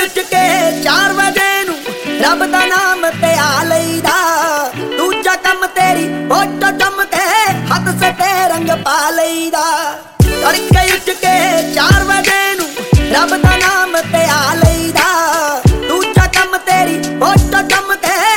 ਉੱਠ ਕੇ 4 ਵਜੇ ਨੂੰ ਰੱਬ ਦਾ ਨਾਮ ਧਿਆ ਲਈਦਾ। ਦੂਜਾ ਕੰਮ ਤੇਰੀ ਫੋਟੋ ਜੰਮ ਕੇ ਹੱਥ ਸੱਟੇ ਰੰਗ ਪਾ ਲਈਦਾ।